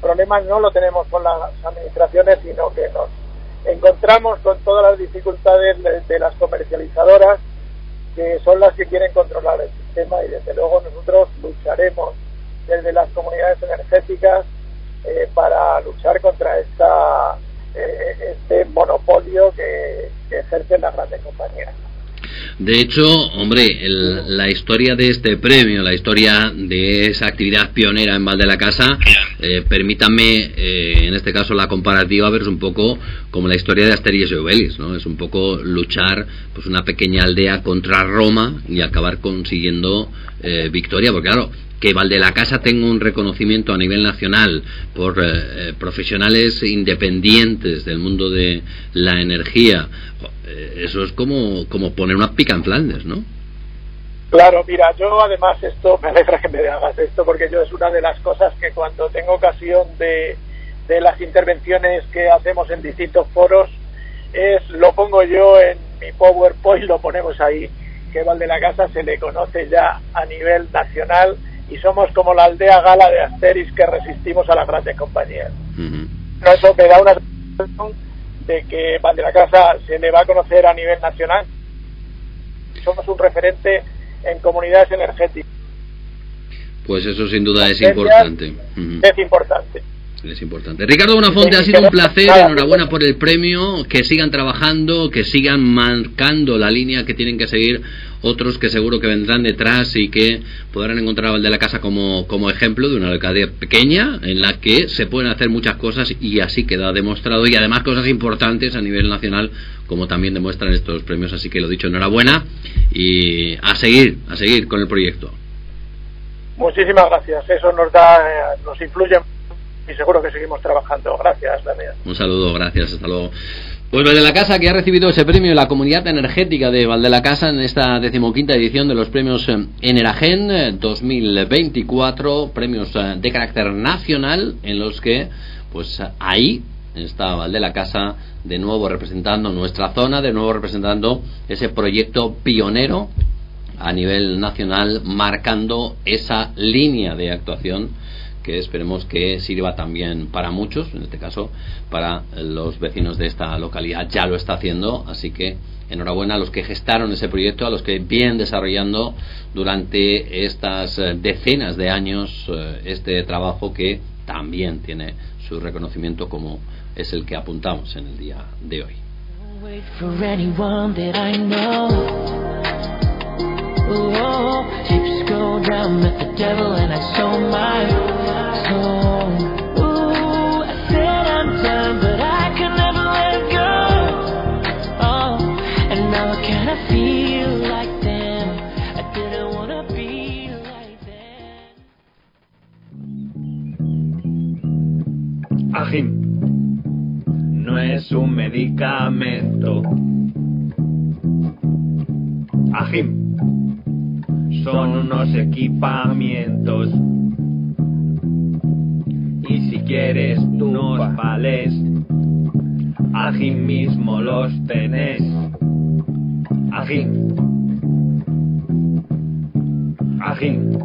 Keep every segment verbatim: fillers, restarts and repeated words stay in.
problema no lo tenemos con las administraciones, sino que nos encontramos con todas las dificultades de, de las comercializadoras, que son las que quieren controlar el sistema, y desde luego nosotros lucharemos desde las comunidades energéticas eh, para luchar contra esta eh, este monopolio que, que ejercen las grandes compañías. De hecho, hombre, el, la historia de este premio, la historia de esa actividad pionera en Val de la Casa, eh, permítanme, eh, en este caso la comparativa, pero es un poco como la historia de Asterix y Obelix, ¿no? Es un poco luchar, pues, una pequeña aldea contra Roma y acabar consiguiendo eh, victoria, porque claro, que Val de la Casa tenga un reconocimiento a nivel nacional por eh, profesionales independientes del mundo de la energía, eh, eso es como, como poner una pica en Flandes, ¿no? Claro, mira, yo además esto, me alegra que me hagas esto, porque yo es una de las cosas que cuando tengo ocasión de, de las intervenciones que hacemos en distintos foros, es lo pongo yo en mi PowerPoint, lo ponemos ahí, que Val de la Casa se le conoce ya a nivel nacional, y somos como la aldea gala de Asterix, que resistimos a las grandes compañías. Uh-huh. No, eso me da una sensación de que Val de la Casa se le va a conocer a nivel nacional. Somos un referente en comunidades energéticas. Pues eso sin duda es importante. Uh-huh. Es importante. Es importante. Ricardo Bonafonte, ha sido un placer, enhorabuena por el premio, que sigan trabajando, que sigan marcando la línea que tienen que seguir otros que seguro que vendrán detrás y que podrán encontrar a Val de la Casa como, como ejemplo de una alcaldía pequeña en la que se pueden hacer muchas cosas, y así queda demostrado, y además cosas importantes a nivel nacional, como también demuestran estos premios. Así que lo dicho, enhorabuena y a seguir, a seguir con el proyecto. Muchísimas gracias, eso nos da, nos influye y seguro que seguimos trabajando. Gracias, Damián. Un saludo, gracias, hasta luego. Pues Val de la Casa, que ha recibido ese premio de la Comunidad Energética de Val de la Casa en esta decimoquinta edición de los premios Eneragen dos mil veinticuatro, premios de carácter nacional, en los que pues ahí está Val de la Casa de nuevo representando nuestra zona, de nuevo representando ese proyecto pionero a nivel nacional, marcando esa línea de actuación que esperemos que sirva también para muchos, en este caso para los vecinos de esta localidad. Ya lo está haciendo, así que enhorabuena a los que gestaron ese proyecto, a los que vienen desarrollando durante estas decenas de años este trabajo, que también tiene su reconocimiento, como es el que apuntamos en el día de hoy. Oh, chips go down with the devil and I sold my soul. Ooh, I said I'm done, but I could never let go. Oh, and now I kinda feel like them. I didn't wanna be like them. Agim no es un medicamento. Agim son unos equipamientos, y si quieres unos vales, Agim mismo los tenés. Agim, Agim,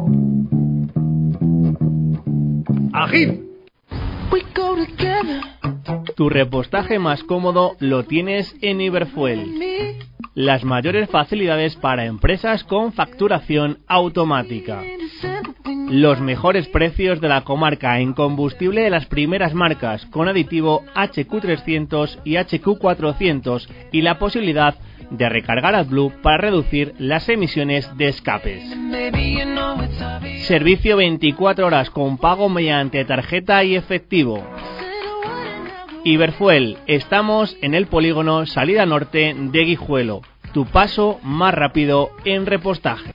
Agim. We go together. Tu repostaje más cómodo lo tienes en Iberfuel. Las mayores facilidades para empresas con facturación automática. Los mejores precios de la comarca en combustible de las primeras marcas, con aditivo H Q trescientos y H Q cuatrocientos, y la posibilidad de recargar AdBlue para reducir las emisiones de escapes. Servicio veinticuatro horas con pago mediante tarjeta y efectivo. Iberfuel, estamos en el polígono Salida Norte de Guijuelo, tu paso más rápido en repostaje.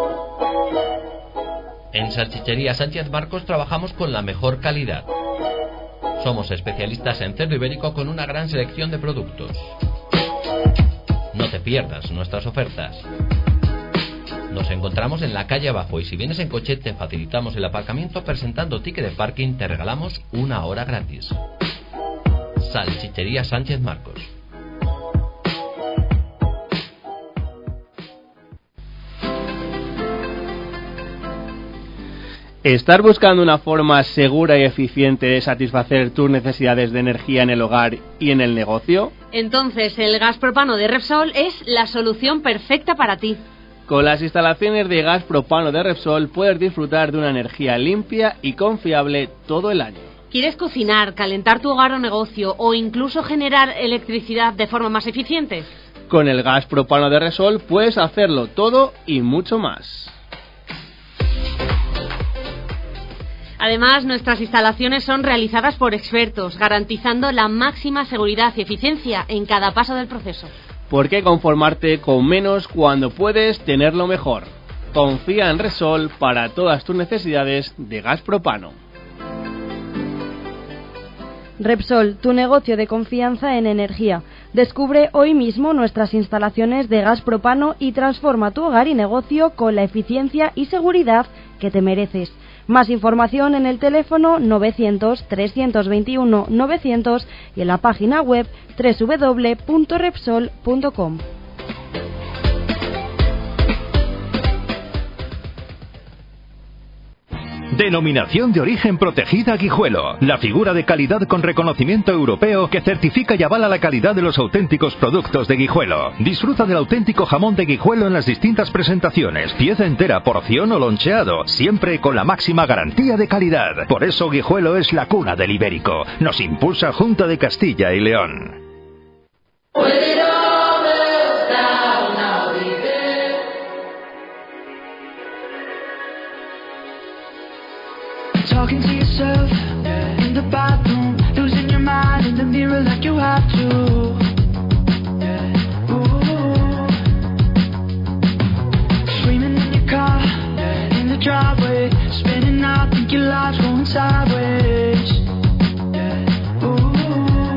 En Salchichería Sánchez Marcos trabajamos con la mejor calidad. Somos especialistas en cerdo ibérico con una gran selección de productos. No te pierdas nuestras ofertas. Nos encontramos en la calle abajo, y si vienes en coche te facilitamos el aparcamiento. Presentando ticket de parking te regalamos una hora gratis. Salchichería Sánchez Marcos. ¿Estar buscando una forma segura y eficiente de satisfacer tus necesidades de energía en el hogar y en el negocio? Entonces el gas propano de Repsol es la solución perfecta para ti. Con las instalaciones de gas propano de Repsol puedes disfrutar de una energía limpia y confiable todo el año. ¿Quieres cocinar, calentar tu hogar o negocio o incluso generar electricidad de forma más eficiente? Con el gas propano de Repsol puedes hacerlo todo y mucho más. Además, nuestras instalaciones son realizadas por expertos, garantizando la máxima seguridad y eficiencia en cada paso del proceso. ¿Por qué conformarte con menos cuando puedes tenerlo mejor? Confía en Repsol para todas tus necesidades de gas propano. Repsol, tu negocio de confianza en energía. Descubre hoy mismo nuestras instalaciones de gas propano y transforma tu hogar y negocio con la eficiencia y seguridad que te mereces. Más información en el teléfono novecientos, trescientos veintiuno, novecientos y en la página web doble u doble u doble u punto repsol punto com. Denominación de origen protegida Guijuelo. La figura de calidad con reconocimiento europeo que certifica y avala la calidad de los auténticos productos de Guijuelo. Disfruta del auténtico jamón de Guijuelo en las distintas presentaciones. Pieza entera, porción o loncheado. Siempre con la máxima garantía de calidad. Por eso Guijuelo es la cuna del ibérico. Nos impulsa Junta de Castilla y León. Talking to yourself yeah. in the bathroom, losing your mind in the mirror like you have to. Yeah. Ooh. Screaming in your car, yeah. in the driveway, spinning out, think your life's going sideways. Yeah. Ooh.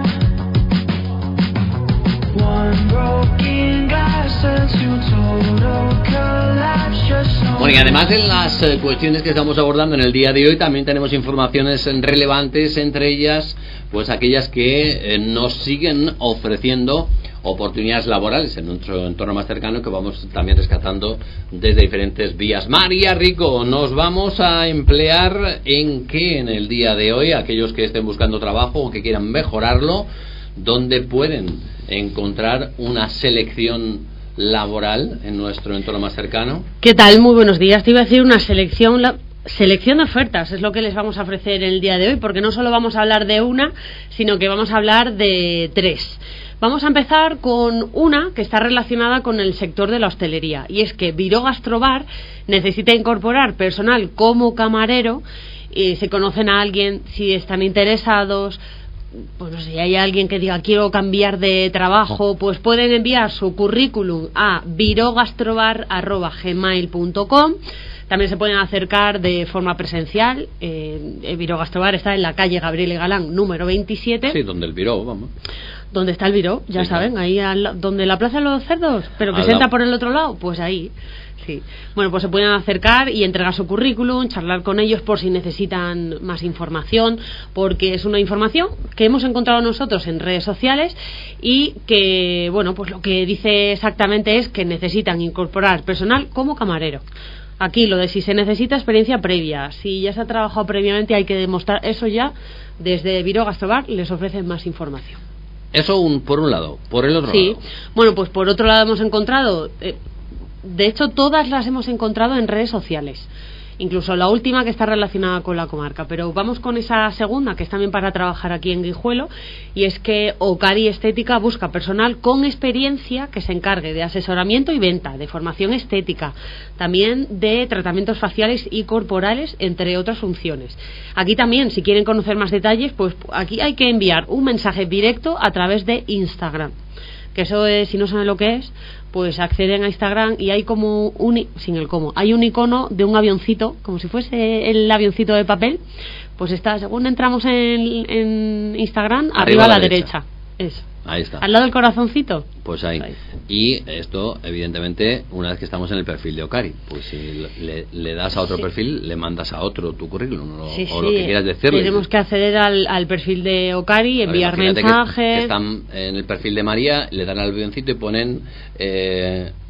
One broken glass turns to total collapse. Just Bueno, y además en las eh, cuestiones que estamos abordando en el día de hoy también tenemos informaciones relevantes, entre ellas pues aquellas que eh, nos siguen ofreciendo oportunidades laborales en nuestro entorno más cercano, que vamos también rescatando desde diferentes vías. María Rico, nos vamos a emplear en qué en el día de hoy, aquellos que estén buscando trabajo o que quieran mejorarlo, ¿dónde pueden encontrar una selección laboral en nuestro entorno más cercano? ¿Qué tal? Muy buenos días. Te iba a decir una selección la... selección de ofertas, es lo que les vamos a ofrecer el día de hoy, porque no solo vamos a hablar de una, sino que vamos a hablar de tres. Vamos a empezar con una que está relacionada con el sector de la hostelería, y es que Viró Gastrobar necesita incorporar personal como camarero, y si conocen a alguien, si están interesados, pues no sé, si hay alguien que diga quiero cambiar de trabajo, pues pueden enviar su currículum a virogastrobar arroba gmail punto com. También se pueden acercar de forma presencial. eh, Viró Gastrobar está en la calle Gabriel y Galán número veintisiete. Sí, donde el Viró, vamos. Donde está el Viró, ya sí, saben, ahí al, donde la Plaza de los Cerdos, pero que se entra por el otro lado, pues ahí. Sí. Bueno, pues se pueden acercar y entregar su currículum, charlar con ellos por si necesitan más información, porque es una información que hemos encontrado nosotros en redes sociales y que, bueno, pues lo que dice exactamente es que necesitan incorporar personal como camarero. Aquí lo de si se necesita experiencia previa, si ya se ha trabajado previamente hay que demostrar eso ya. Desde Viró Gastrobar les ofrecen más información. Eso un, por un lado. Por el otro sí. lado. Bueno, pues por otro lado hemos encontrado... Eh, De hecho, todas las hemos encontrado en redes sociales, incluso la última que está relacionada con la comarca. Pero vamos con esa segunda, que es también para trabajar aquí en Guijuelo, y es que Ocari Estética busca personal con experiencia que se encargue de asesoramiento y venta, de formación estética, también de tratamientos faciales y corporales, entre otras funciones. Aquí también, si quieren conocer más detalles, pues aquí hay que enviar un mensaje directo a través de Instagram, que eso es, si no saben lo que es, pues acceden a Instagram y hay como un, sin el cómo, hay un icono de un avioncito, como si fuese el avioncito de papel, pues está, según entramos en, en Instagram, arriba, arriba a la derecha. derecha. Eso. Ahí está. Al lado del corazoncito. Pues ahí. ahí. Y esto, evidentemente, una vez que estamos en el perfil de Ocari, pues si le, le das a otro sí. perfil, le mandas a otro tu currículum o, sí, o sí. lo que quieras decirle. Tenemos que acceder al, al perfil de Ocari, enviar ver, mensajes. Que, que están en el perfil de María, le dan al avioncito y ponen eh,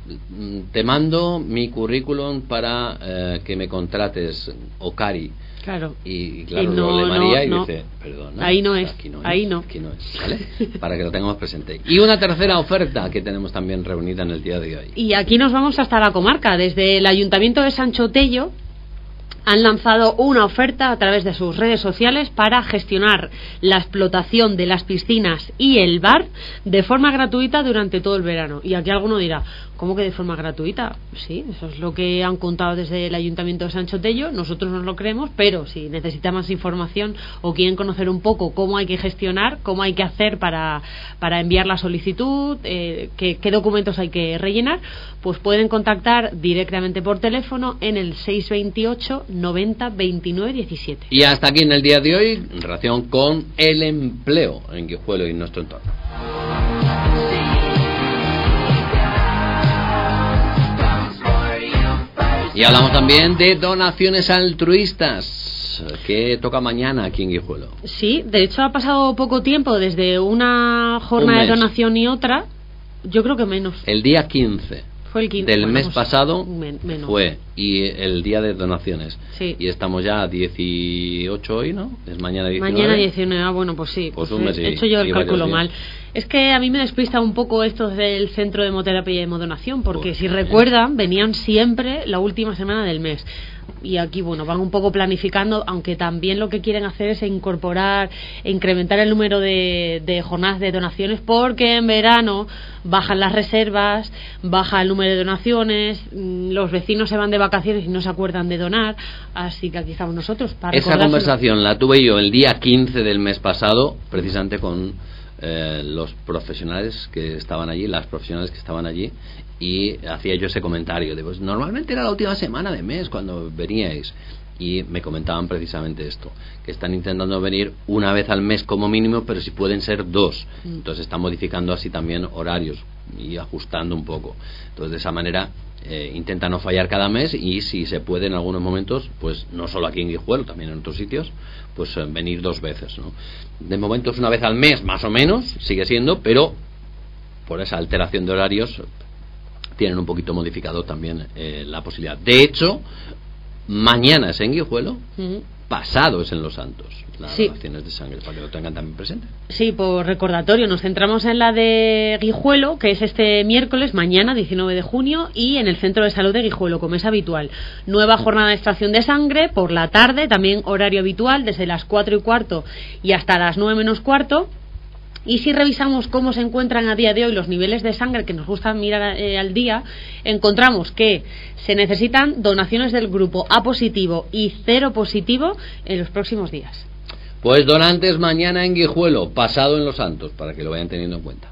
te mando mi currículum para eh, que me contrates, Ocari. Claro. Y claro, y no, lo lee María no, y no. dice, perdón. Ahí no es, aquí no es, ahí no. Aquí no es, ¿vale? Para que lo tengamos presente. Y una tercera oferta que tenemos también reunida en el día de hoy. Y aquí nos vamos hasta la comarca. Desde el Ayuntamiento de Sancho Tello han lanzado una oferta a través de sus redes sociales para gestionar la explotación de las piscinas y el bar de forma gratuita durante todo el verano. Y aquí alguno dirá, ¿cómo que de forma gratuita? Sí, eso es lo que han contado desde el Ayuntamiento de Sancho Tello. Nosotros nos lo creemos, pero si necesitan más información o quieren conocer un poco cómo hay que gestionar, cómo hay que hacer para, para enviar la solicitud, eh, qué, qué documentos hay que rellenar, pues pueden contactar directamente por teléfono en el seis veintiocho noventa veintinueve diecisiete. Y hasta aquí en el día de hoy, en relación con el empleo en Guijuelo y en nuestro entorno. Y hablamos también de donaciones altruistas, que toca mañana aquí en Guijuelo. Sí, de hecho ha pasado poco tiempo desde una jornada de donación y otra, yo creo que menos. El día quince. Fue el quince. Del bueno, mes pues, pasado men- menos. fue, y el día de donaciones. Sí. Y estamos ya a dieciocho hoy, ¿no? Es mañana diecinueve. Mañana diecinueve, ah, bueno, pues sí. Pues pues un mes y- he hecho yo el y varios cálculo días. mal. Es que a mí me despista un poco esto del Centro de Hemoterapia y Hemodonación, porque Pues, si sí. recuerdan, venían siempre la última semana del mes. Y aquí, bueno, van un poco planificando, aunque también lo que quieren hacer es incorporar e incrementar el número de, de jornadas de donaciones, porque en verano bajan las reservas, baja el número de donaciones, mm, los vecinos se van de vacaciones y no se acuerdan de donar, así que aquí estamos nosotros para Esa recordárselo. conversación la tuve yo el día quince del mes pasado, precisamente con eh, los profesionales que estaban allí, las profesionales que estaban allí, y hacía yo ese comentario de, pues normalmente era la última semana de mes cuando veníais, y me comentaban precisamente esto, que están intentando venir una vez al mes como mínimo, pero si pueden ser dos. Entonces están modificando así también horarios y ajustando un poco. Entonces de esa manera eh, intenta no fallar cada mes, y si se puede en algunos momentos, pues no solo aquí en Guijuelo, también en otros sitios, pues eh, venir dos veces, ¿no? De momento es una vez al mes más o menos, sigue siendo, pero por esa alteración de horarios tienen un poquito modificado también eh, la posibilidad. De hecho, mañana es en Guijuelo, Ujú. pasado es en Los Santos, las Sí. donaciones de sangre, para que lo tengan también presente. Sí, por recordatorio, nos centramos en la de Guijuelo, que es este miércoles, mañana, diecinueve de junio, y en el Centro de Salud de Guijuelo, como es habitual. Nueva jornada de extracción de sangre, por la tarde, también horario habitual, desde las cuatro y cuarto y hasta las nueve menos cuarto. Y si revisamos cómo se encuentran a día de hoy los niveles de sangre que nos gusta mirar eh, al día, encontramos que se necesitan donaciones del grupo A positivo y cero positivo en los próximos días. Pues donantes mañana en Guijuelo, pasado en Los Santos, para que lo vayan teniendo en cuenta.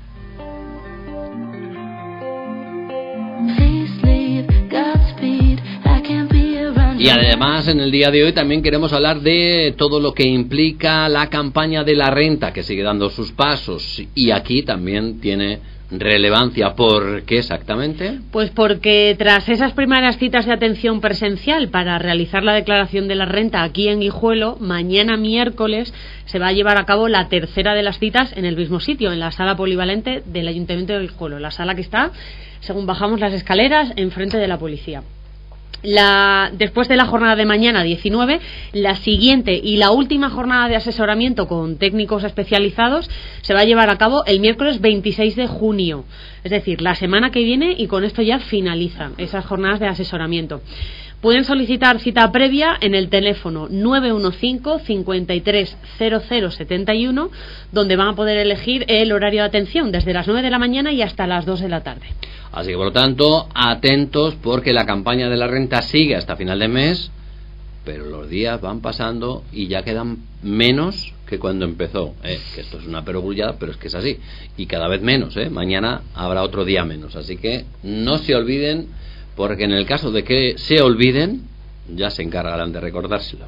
Y además en el día de hoy también queremos hablar de todo lo que implica la campaña de la renta, que sigue dando sus pasos, y aquí también tiene relevancia. ¿Por qué exactamente? Pues porque tras esas primeras citas de atención presencial para realizar la declaración de la renta aquí en Guijuelo, mañana miércoles se va a llevar a cabo la tercera de las citas en el mismo sitio, en la sala polivalente del Ayuntamiento de Guijuelo, la sala que está, según bajamos las escaleras, enfrente de la policía. La, después de la jornada de mañana diecinueve, la siguiente y la última jornada de asesoramiento con técnicos especializados se va a llevar a cabo el miércoles veintiséis de junio, es decir, la semana que viene, y con esto ya finalizan esas jornadas de asesoramiento. Pueden solicitar cita previa en el teléfono nueve uno cinco, cincuenta y tres, cero cero setenta y uno, donde van a poder elegir el horario de atención desde las nueve de la mañana y hasta las dos de la tarde. Así que por lo tanto, atentos, porque la campaña de la renta sigue hasta final de mes, pero los días van pasando y ya quedan menos que cuando empezó, ¿eh? Que esto es una perogrullada, pero es que es así, y cada vez menos, ¿eh? Mañana habrá otro día menos, así que no se olviden, porque en el caso de que se olviden, ya se encargarán de recordárselo.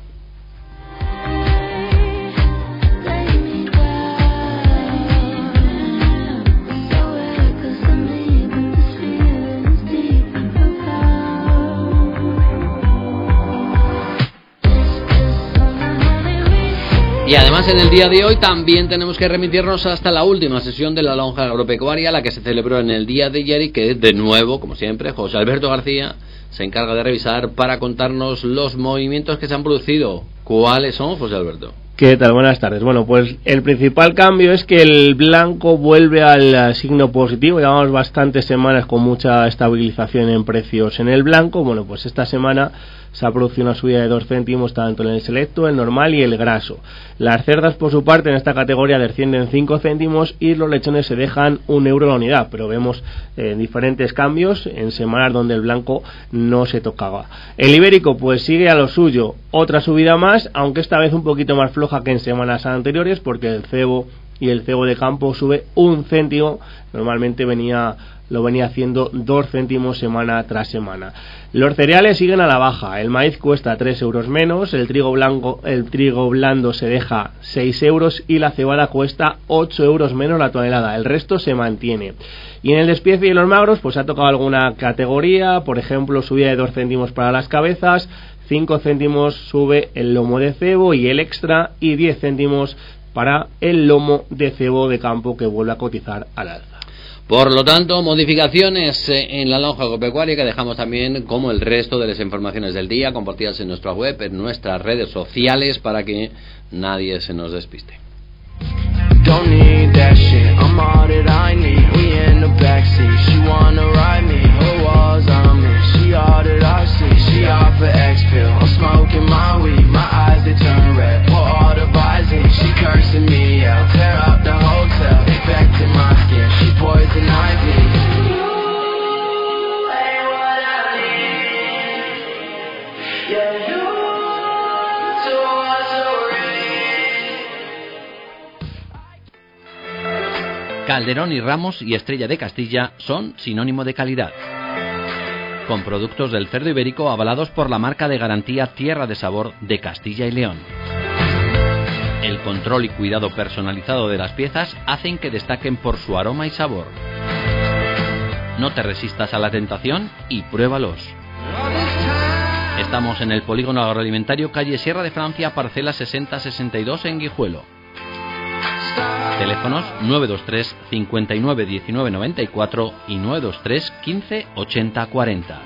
Y además en el día de hoy también tenemos que remitirnos hasta la última sesión de la lonja agropecuaria, la que se celebró en el día de ayer y que de nuevo, como siempre, José Alberto García se encarga de revisar para contarnos los movimientos que se han producido. ¿Cuáles son, José Alberto? ¿Qué tal? Buenas tardes. Bueno, pues el principal cambio es que el blanco vuelve al signo positivo. Llevamos bastantes semanas con mucha estabilización en precios en el blanco. Bueno, pues esta semana se ha producido una subida de dos céntimos tanto en el selecto, el normal y el graso. Las cerdas, por su parte, en esta categoría descienden cinco céntimos y los lechones se dejan un euro la unidad, pero vemos eh, diferentes cambios en semanas donde el blanco no se tocaba. El ibérico pues sigue a lo suyo, otra subida más, aunque esta vez un poquito más floja que en semanas anteriores, porque el cebo y el cebo de campo sube un céntimo, normalmente venía lo venía haciendo dos céntimos semana tras semana. Los cereales siguen a la baja, el maíz cuesta tres euros menos, el trigo blanco, el trigo blando se deja seis euros y la cebada cuesta ocho euros menos la tonelada, el resto se mantiene. Y en el despiece y los magros pues ha tocado alguna categoría, por ejemplo subida de dos céntimos para las cabezas, cinco céntimos sube el lomo de cebo y el extra y diez céntimos para el lomo de cebo de campo que vuelve a cotizar al alza. Por lo tanto, modificaciones en la lonja agropecuaria que dejamos también, como el resto de las informaciones del día, compartidas en nuestra web, en nuestras redes sociales, para que nadie se nos despiste. Don't need that shit, I'm all that I need. We in the backseat, she wanna ride me. Her walls on me, she all that I see. She off her X-pill, I'm smoking my weed. My eyes they turn red, pour all the Visine. She cursing me out, tear up the hotel. Infecting my skin, she poison ivy. You ain't what I need. Yeah, you so Calderón y Ramos y Estrella de Castilla son sinónimo de calidad. Con productos del cerdo ibérico avalados por la marca de garantía Tierra de Sabor de Castilla y León. El control y cuidado personalizado de las piezas hacen que destaquen por su aroma y sabor. No te resistas a la tentación y pruébalos. Estamos en el Polígono Agroalimentario, calle Sierra de Francia, parcela sesenta sesenta y dos en Guijuelo. Teléfonos nueve dos tres cincuenta y nueve diecinueve noventa y cuatro y nueve dos tres quince ochenta cuarenta.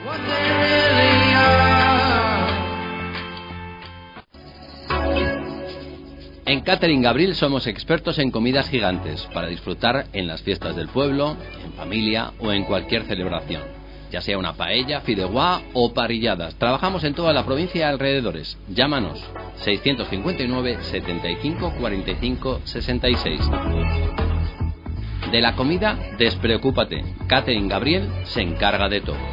En Catering Gabriel somos expertos en comidas gigantes para disfrutar en las fiestas del pueblo, en familia o en cualquier celebración, ya sea una paella, fideuá o parrilladas. Trabajamos en toda la provincia y alrededores. Llámanos seiscientos cincuenta y nueve setenta y cinco cuarenta y cinco sesenta y seis. De la comida, despreocúpate. Catering Gabriel se encarga de todo.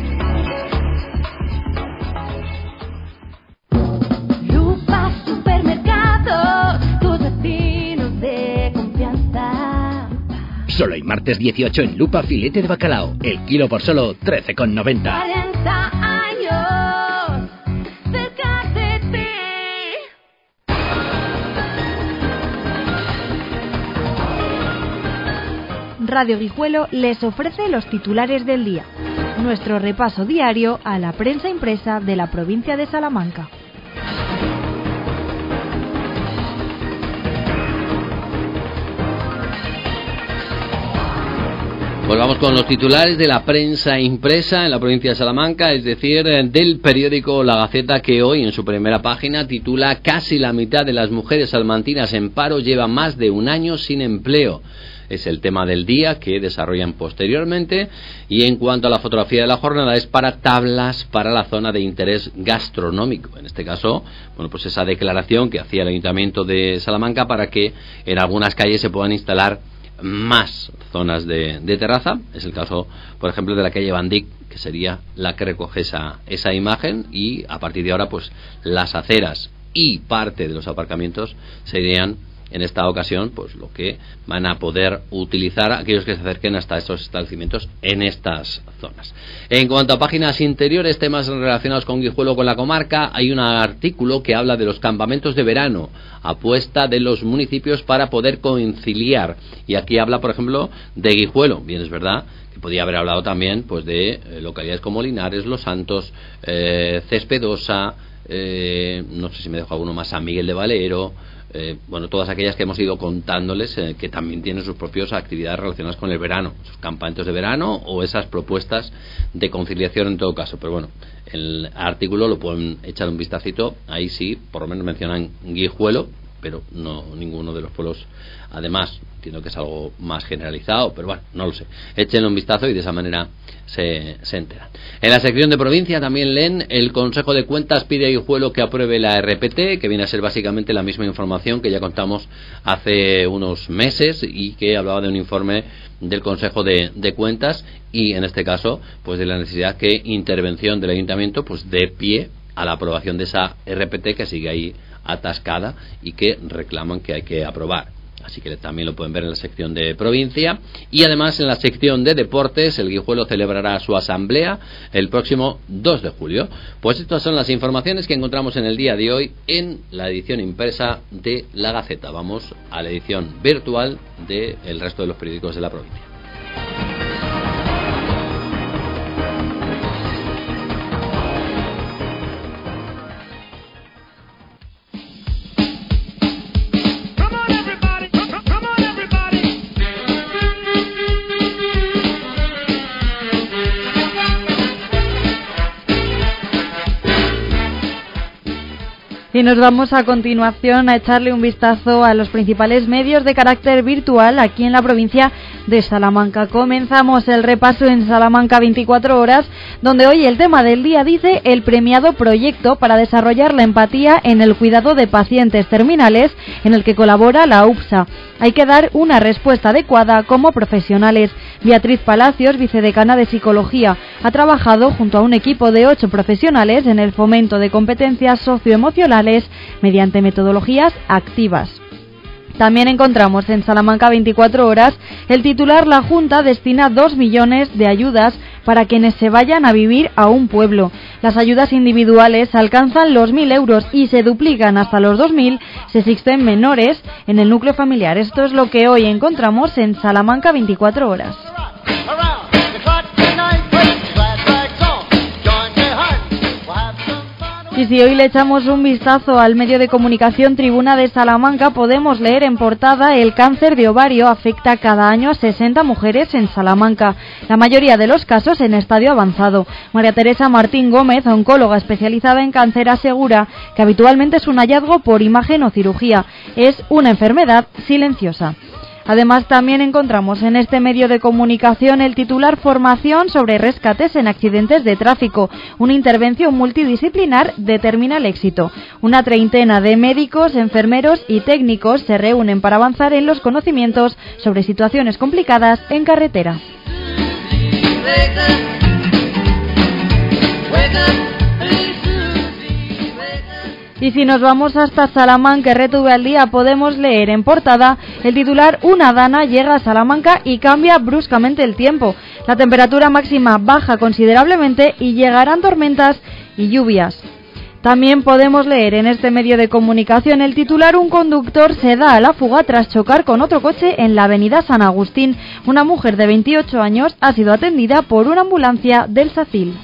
Lupa Supermercados, tus vecinos de confianza. Solo hay martes dieciocho en Lupa filete de bacalao, el kilo por solo trece con noventa. cuarenta años cerca de ti. Radio Guijuelo les ofrece los titulares del día, nuestro repaso diario a la prensa impresa de la provincia de Salamanca. Pues vamos con los titulares de la prensa impresa en la provincia de Salamanca, es decir, del periódico La Gaceta, que hoy en su primera página titula: casi la mitad de las mujeres salmantinas en paro lleva más de un año sin empleo. Es el tema del día que desarrollan posteriormente. Y en cuanto a la fotografía de la jornada, es para tablas para la zona de interés gastronómico. En este caso, bueno, pues esa declaración que hacía el Ayuntamiento de Salamanca para que en algunas calles se puedan instalar más zonas de, de terraza. Es el caso, por ejemplo, de la calle Bandic, que sería la que recoge esa, esa imagen, y a partir de ahora pues las aceras y parte de los aparcamientos serían en esta ocasión pues lo que van a poder utilizar aquellos que se acerquen hasta estos establecimientos en estas zonas. En cuanto a páginas interiores, temas relacionados con Guijuelo, con la comarca, hay un artículo que habla de los campamentos de verano, apuesta de los municipios para poder conciliar, y aquí habla, por ejemplo, de Guijuelo. Bien, es verdad que podía haber hablado también pues de eh, localidades como Linares, Los Santos, eh, Cespedosa, eh, no sé si me dejo alguno más, San Miguel de Valero, eh, bueno, todas aquellas que hemos ido contándoles eh, que también tienen sus propias actividades relacionadas con el verano, sus campamentos de verano o esas propuestas de conciliación en todo caso. Pero bueno, el artículo lo pueden echar un vistacito, ahí sí, por lo menos mencionan Guijuelo, pero no ninguno de los pueblos. Además, entiendo que es algo más generalizado, pero bueno, no lo sé. Échenle un vistazo y de esa manera se, se enteran. En la sección de provincia también leen: el Consejo de Cuentas pide a Guijuelo que apruebe la R P T, que viene a ser básicamente la misma información que ya contamos hace unos meses y que hablaba de un informe del Consejo de, de Cuentas, y en este caso pues de la necesidad que intervención del Ayuntamiento pues dé pie a la aprobación de esa R P T que sigue ahí atascada y que reclaman que hay que aprobar. Así que también lo pueden ver en la sección de provincia. Y además en la sección de deportes, el Guijuelo celebrará su asamblea el próximo dos de julio. Pues estas son las informaciones que encontramos en el día de hoy en la edición impresa de La Gaceta. Vamos a la edición virtual del resto de los periódicos de la provincia. Y nos vamos a continuación a echarle un vistazo a los principales medios de carácter virtual aquí en la provincia de Salamanca. Comenzamos el repaso en Salamanca veinticuatro horas, donde hoy el tema del día dice: el premiado proyecto para desarrollar la empatía en el cuidado de pacientes terminales, en el que colabora la U P S A. Hay que dar una respuesta adecuada como profesionales. Beatriz Palacios, vicedecana de Psicología, ha trabajado junto a un equipo de ocho profesionales en el fomento de competencias socioemocionales mediante metodologías activas. También encontramos en Salamanca veinticuatro horas el titular: la Junta destina dos millones de ayudas para quienes se vayan a vivir a un pueblo. Las ayudas individuales alcanzan los mil euros y se duplican hasta los dos mil si existen menores en el núcleo familiar. Esto es lo que hoy encontramos en Salamanca veinticuatro horas. Y si hoy le echamos un vistazo al medio de comunicación Tribuna de Salamanca, podemos leer en portada: el cáncer de ovario afecta cada año a sesenta mujeres en Salamanca, la mayoría de los casos en estadio avanzado. María Teresa Martín Gómez, oncóloga especializada en cáncer, asegura que habitualmente es un hallazgo por imagen o cirugía. Es una enfermedad silenciosa. Además, también encontramos en este medio de comunicación el titular: formación sobre rescates en accidentes de tráfico. Una intervención multidisciplinar determina el éxito. Una treintena de médicos, enfermeros y técnicos se reúnen para avanzar en los conocimientos sobre situaciones complicadas en carretera. Y si nos vamos hasta Salamanca, R T V al día, podemos leer en portada el titular: una dana llega a Salamanca y cambia bruscamente el tiempo. La temperatura máxima baja considerablemente y llegarán tormentas y lluvias. También podemos leer en este medio de comunicación el titular: un conductor se da a la fuga tras chocar con otro coche en la avenida San Agustín. Una mujer de veintiocho años ha sido atendida por una ambulancia del SACIL.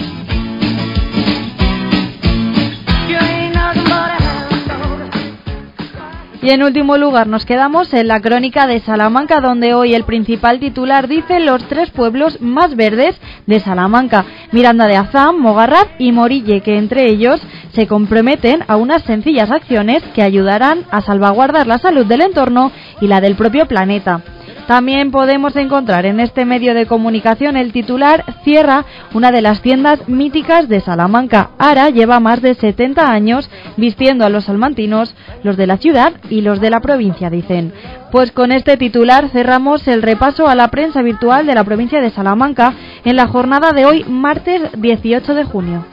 Y en último lugar nos quedamos en la Crónica de Salamanca, donde hoy el principal titular dice: los tres pueblos más verdes de Salamanca, Miranda de Azán, Mogarraz y Morille, que entre ellos se comprometen a unas sencillas acciones que ayudarán a salvaguardar la salud del entorno y la del propio planeta. También podemos encontrar en este medio de comunicación el titular: cierra una de las tiendas míticas de Salamanca. Ara lleva más de setenta años vistiendo a los salmantinos, los de la ciudad y los de la provincia, dicen. Pues con este titular cerramos el repaso a la prensa virtual de la provincia de Salamanca en la jornada de hoy, martes dieciocho de junio.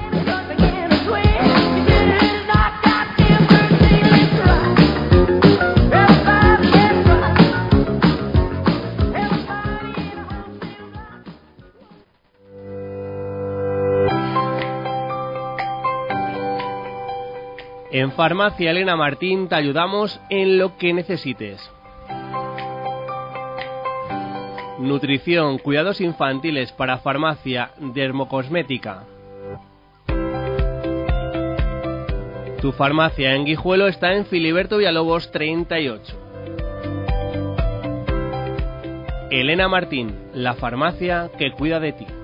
En Farmacia Elena Martín te ayudamos en lo que necesites. Nutrición, cuidados infantiles para farmacia, dermocosmética. Tu farmacia en Guijuelo está en Filiberto Villalobos treinta y ocho. Elena Martín, la farmacia que cuida de ti.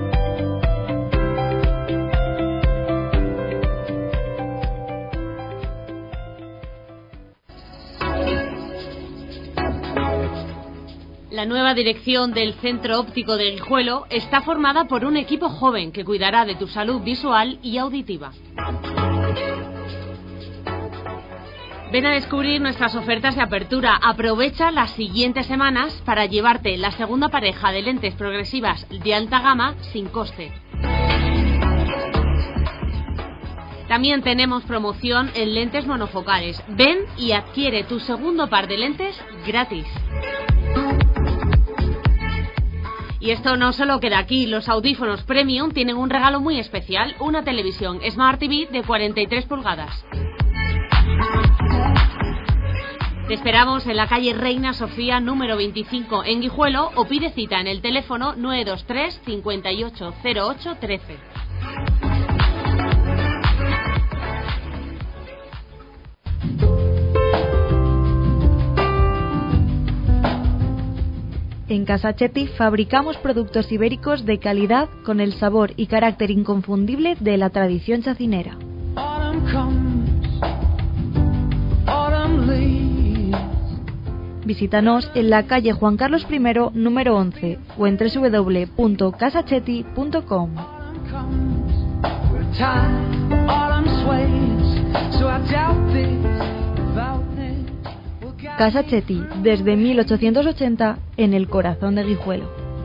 La nueva dirección del Centro Óptico de Guijuelo está formada por un equipo joven que cuidará de tu salud visual y auditiva. Ven a descubrir nuestras ofertas de apertura. Aprovecha las siguientes semanas para llevarte la segunda pareja de lentes progresivas de alta gama sin coste. También tenemos promoción en lentes monofocales. Ven y adquiere tu segundo par de lentes gratis. Y esto no solo queda aquí, los audífonos Premium tienen un regalo muy especial, una televisión Smart T V de cuarenta y tres pulgadas. Te esperamos en la calle Reina Sofía número veinticinco en Guijuelo o pide cita en el teléfono nueve dos tres, cincuenta y ocho, cero ocho, trece. En Casa Chetti fabricamos productos ibéricos de calidad con el sabor y carácter inconfundible de la tradición chacinera. Visítanos en la calle Juan Carlos primero, número once, o en doble u doble u doble u punto casa chetti punto com. Casa Chetti, desde mil ochocientos ochenta, en el corazón de Guijuelo.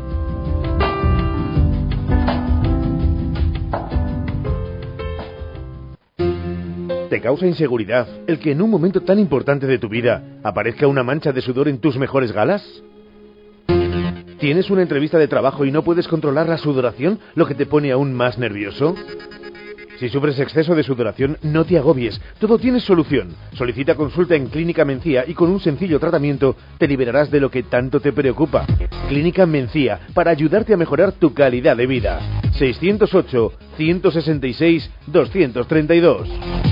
¿Te causa inseguridad el que en un momento tan importante de tu vida aparezca una mancha de sudor en tus mejores galas? ¿Tienes una entrevista de trabajo y no puedes controlar la sudoración, lo que te pone aún más nervioso? Si sufres exceso de sudoración, no te agobies, todo tiene solución. Solicita consulta en Clínica Mencía y con un sencillo tratamiento te liberarás de lo que tanto te preocupa. Clínica Mencía, para ayudarte a mejorar tu calidad de vida. seiscientos ocho, ciento sesenta y seis, doscientos treinta y dos.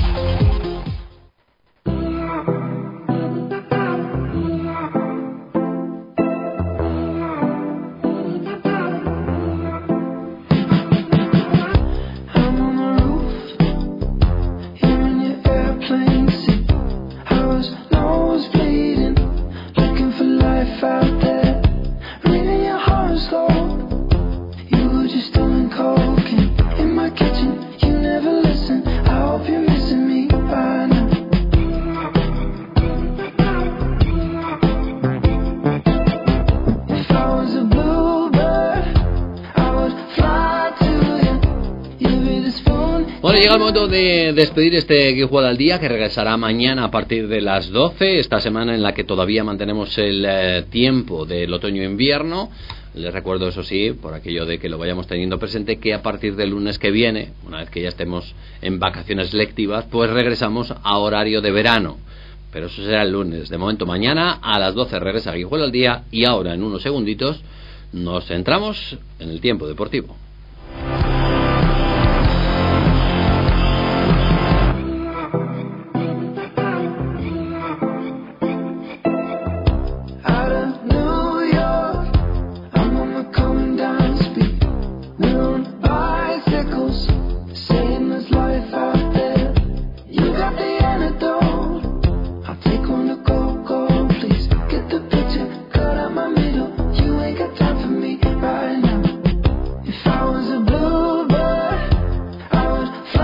Llega el momento de despedir este Guijuelo al Día, que regresará mañana a partir de las doce, esta semana en la que todavía mantenemos el eh, tiempo del otoño-invierno. Les recuerdo, eso sí, por aquello de que lo vayamos teniendo presente, que a partir del lunes que viene, una vez que ya estemos en vacaciones lectivas, pues regresamos a horario de verano. Pero eso será el lunes. De momento, mañana a las doce regresa Guijuelo al Día, y ahora en unos segunditos nos centramos en el tiempo deportivo.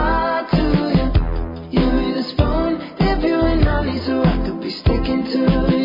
Sticking to